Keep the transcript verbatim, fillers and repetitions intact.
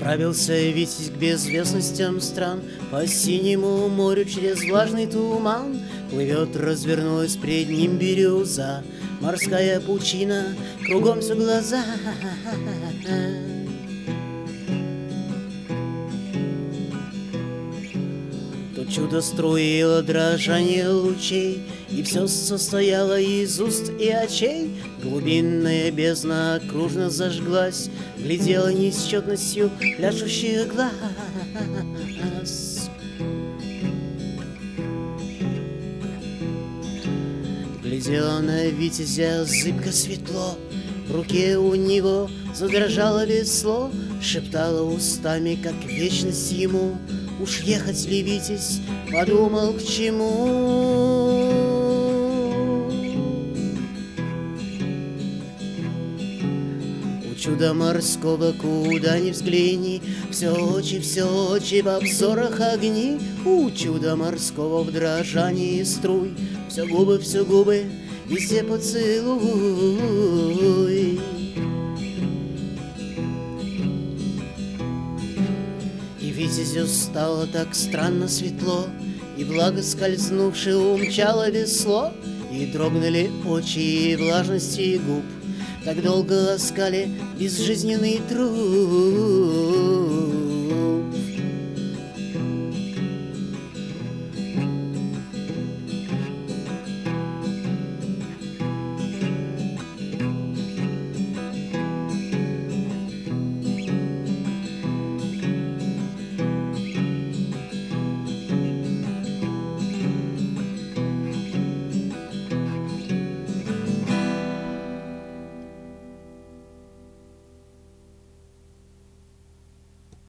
Отправился Витязь к безвестностям стран, по синему морю через влажный туман. Плывет, развернулась пред ним бирюза, морская пучина, кругом все глаза. То чудо струило дрожание лучей, и все состояло из уст и очей. Глубинная бездна окружно зажглась, глядела несчетностью пляшущих глаз. Глядела на Витязя зыбко светло, в руке у него задрожало весло, шептала устами, как вечность ему. Уж ехать ли, Витязь, подумал, к чему? У чуда морского, куда ни взгляни, все очи, все очи в обзорах огни. У чуда морского в дрожании струй, все губы, все губы, везде поцелуй. И Витязю стало так странно светло, и благо скользнувши умчало весло, и дрогнули очи и влажности губ, так долго ласкали безжизненный труд.